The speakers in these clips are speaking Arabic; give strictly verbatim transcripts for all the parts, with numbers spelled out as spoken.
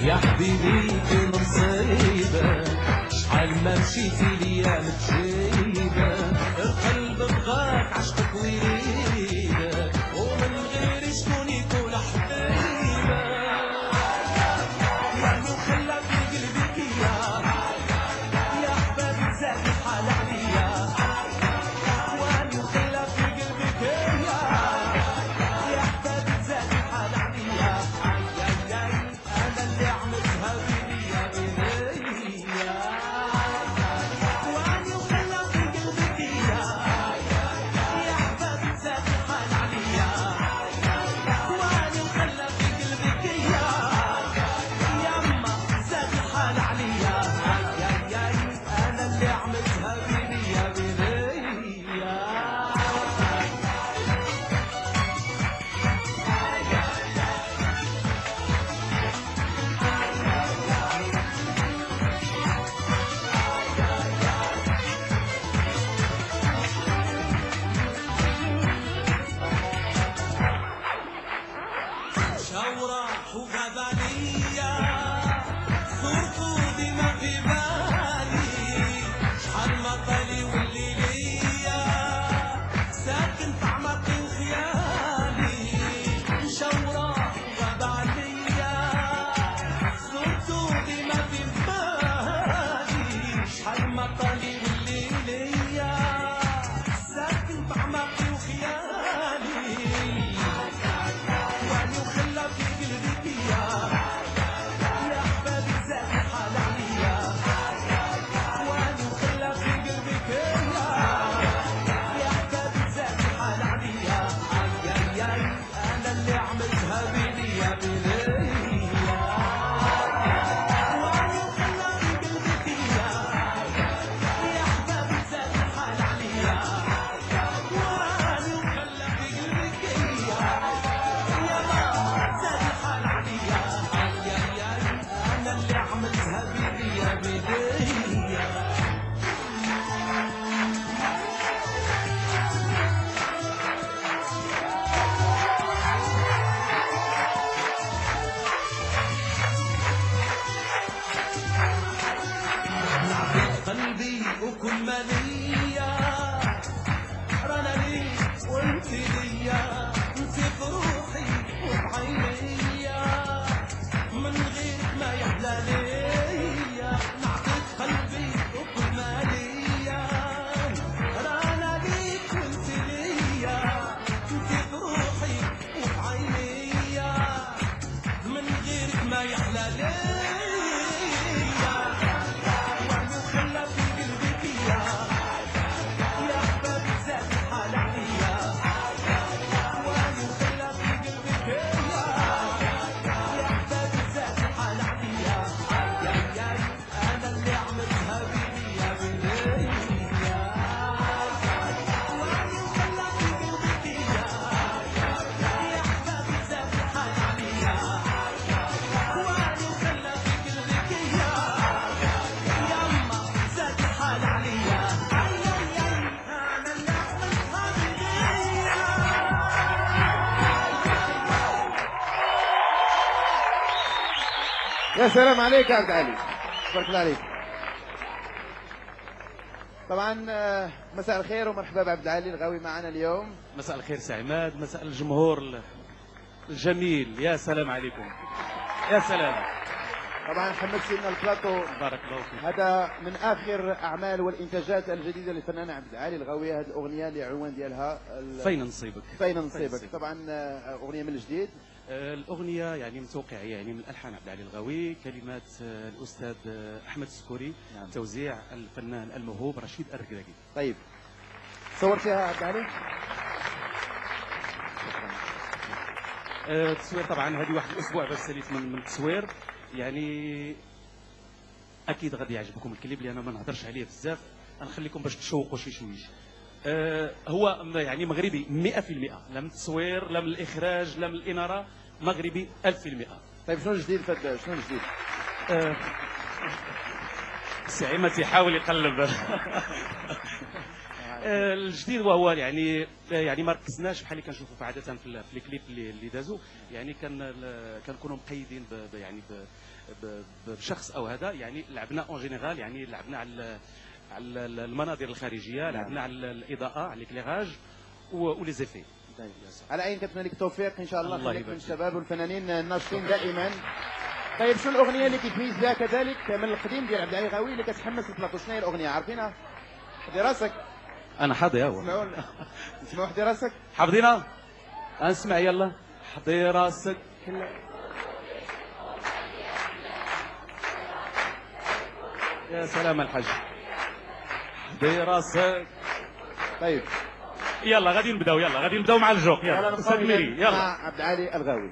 يا حبيبي كل مصيبة شحال ما مشيتي ليا متجيبة القلب بغاك عشقك ويريدك ومن غيري شكون يكون حبيبة يعني وخلى في قلبك يا يا حبابي زاد الحال عليا واني وخلى في قلبك يا يا حبابي زاد الحال عليا انا اللي عملتها بيا بيا واني وخلى في قلبك يا يا حبابي زاد الحال عليا واني وخلى في قلبك يا يما زاد الحال عليا انا اللي عملتها بيا بيا شورح وغاب عليا صورته ديما في بالي شحال ما طالي واللي ليا ساكن في اعماق خيالي شورح وغاب عليا صورته ديما في بالي شحال ما طالي واللي ليا ساكن في اعماق خيالي واني وخلى في قلبك يا يا حبابي زاد الحال عليا واني وخلى في قلبك يا يا حبابي زاد الحال عليا انا اللي عملتها بيديا بيديا واني وخلى في قلبك يا يا حبابي زاد الحال عليا واني وخلى في قلبك يا زاد الحال عليا انا اللي عملتها بيديا بيديا نعطيك قلبي وكل ما ليا رانا ليك وانت ليا انت في روحي وفي عينيا من غيرك ما يحلى ليا نعطيك قلبي وكل ما ليا رانا ليك وانت ليا انت في روحي وفي عينيا من غيرك ما يحلى ليا واني وخلى في قلبك يا يا حبابي زاد الحال عليا واني وخلى في قلبك يا يا حبابي زاد الحال عليا انا اللي عملتها بيديا بيديا واني وخلى في قلبك يا يا حبابي زاد الحال عليا واني وخلى في قلبك يا يما زاد الحال عليا انا اللي عملتها بيديا. يا سلام عليك يا عبد العالي، تبارك الله عليك. طبعا آه، مساء الخير ومرحبا بعبد العالي الغاوي معنا اليوم. مساء الخير سي عماد، مساء الجمهور الجميل، يا سلام عليكم، يا سلام. طبعا حملت لنا البلاطو، بارك الله فيك. هذا من اخر اعمال والانتاجات الجديده للفنان عبد العالي الغاوي. هذه الاغنيه اللي عنوان ديالها ال- فين نصيبك. فين نصيبك. طبعا آه، اغنيه من الجديد. آه، الأغنية يعني متوقعة يعني من ألحان عبد العالي الغاوي، كلمات آه، الأستاذ آه، أحمد السكوري، نعم. توزيع الفنان الموهوب رشيد الركراكي. طيب صورتيها عبد العالي؟ آه، التصوير طبعا هذه واحد الأسبوع بس ساليت من من التصوير، يعني أكيد غادي يعجبكم الكليب لأن ما نهضرش عليه بزاف، غنخليكم باش تشوقوا شي شويش. آه، هو يعني مغربي مئة في المئة، لا من التصوير لا من الإخراج لا من الإنارة، مغربي ألف في المئة. طيب شنو الجديد فد شنو الجديد؟ آه، السي عماد يحاول يقلب. آه، الجديد وهو يعني يعني ما ركزناش بحال اللي كنشوفوا في عاده في ال- في الكليب اللي اللي دازوا، يعني كان ال- كنكونوا مقيدين ب- ب- يعني ب- ب- بشخص او هذا، يعني لعبنا اون جينيرال، يعني لعبنا على على المناظر الخارجيه، لعبنا على الاضاءه، على الكليراج ولي زيفي. طيب. على اين كنتمنى لك التوفيق ان شاء الله، الله خليك من يبارك الشباب والفنانين الناشطين دائما. طيب شو الاغنيه اللي كتميز بها كذلك من القديم ديال عبد العالي غاوي اللي كتحمس البلاطو؟ شنو هي الاغنيه عارفينها؟ حدي راسك. انا حاضي هو اسمعوا اسمعوا حدي راسك. حافظينها؟ اسمع يلا. حضي راسك. يا سلام الحاج. حضي راسك. طيب يلا غادي نبداو، يلا غادي نبداو مع الجوق. يلا يلا نبقاو استاذ ميري إذن يلا. مع عبد العالي الغاوي.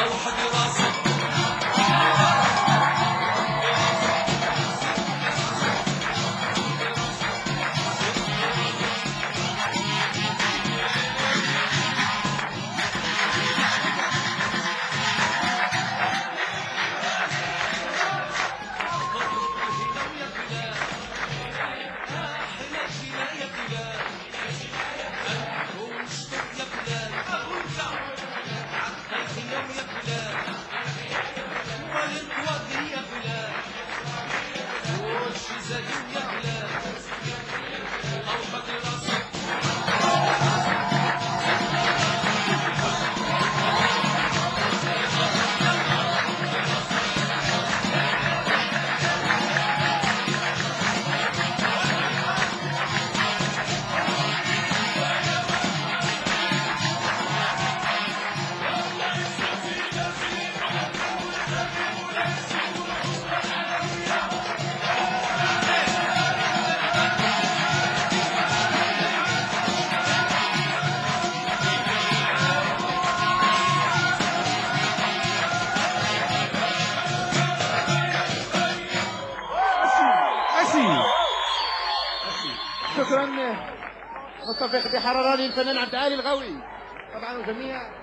شكرا نستفيق بحرارة للفنان عبد العالي الغاوي طبعا وجميع